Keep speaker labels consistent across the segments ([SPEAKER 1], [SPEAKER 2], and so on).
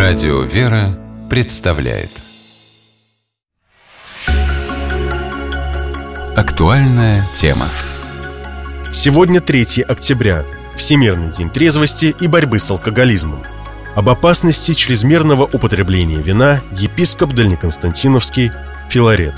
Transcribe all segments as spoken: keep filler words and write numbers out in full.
[SPEAKER 1] Радио «Вера» представляет актуальная тема.
[SPEAKER 2] Сегодня третьего октября, Всемирный день трезвости и борьбы с алкоголизмом. Об опасности чрезмерного употребления вина епископ Дальнеконстантиновский Филарет.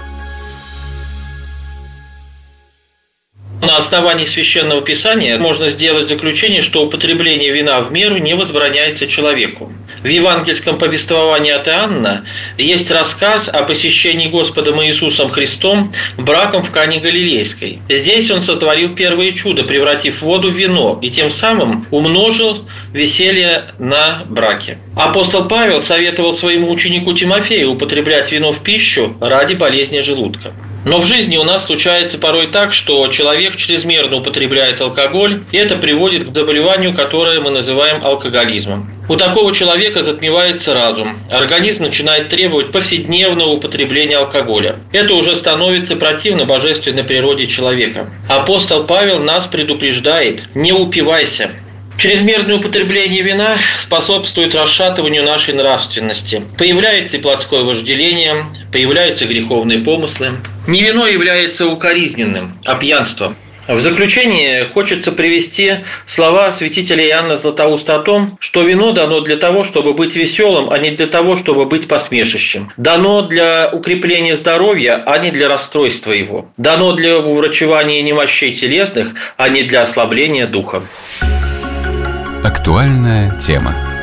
[SPEAKER 3] На основании Священного Писания можно сделать заключение, что употребление вина в меру не возбраняется человеку. В евангельском повествовании от Иоанна есть рассказ о посещении Господом Иисусом Христом браком в Кане Галилейской. Здесь Он сотворил первое чудо, превратив воду в вино, и тем самым умножил веселье на браке. Апостол Павел советовал своему ученику Тимофею употреблять вино в пищу ради болезни желудка. Но в жизни у нас случается порой так, что человек чрезмерно употребляет алкоголь, и это приводит к заболеванию, которое мы называем алкоголизмом. У такого человека затмевается разум. Организм начинает требовать повседневного употребления алкоголя. Это уже становится противно божественной природе человека. Апостол Павел нас предупреждает: не упивайся. Чрезмерное употребление вина способствует расшатыванию нашей нравственности. Появляется и плотское вожделение, появляются греховные помыслы. Не вино является укоризненным, а пьянство. В заключение хочется привести слова святителя Иоанна Златоуста о том, что вино дано для того, чтобы быть веселым, а не для того, чтобы быть посмешищем. Дано для укрепления здоровья, а не для расстройства его. Дано для уврачевания немощей телесных, а не для ослабления духа.
[SPEAKER 1] Актуальная тема.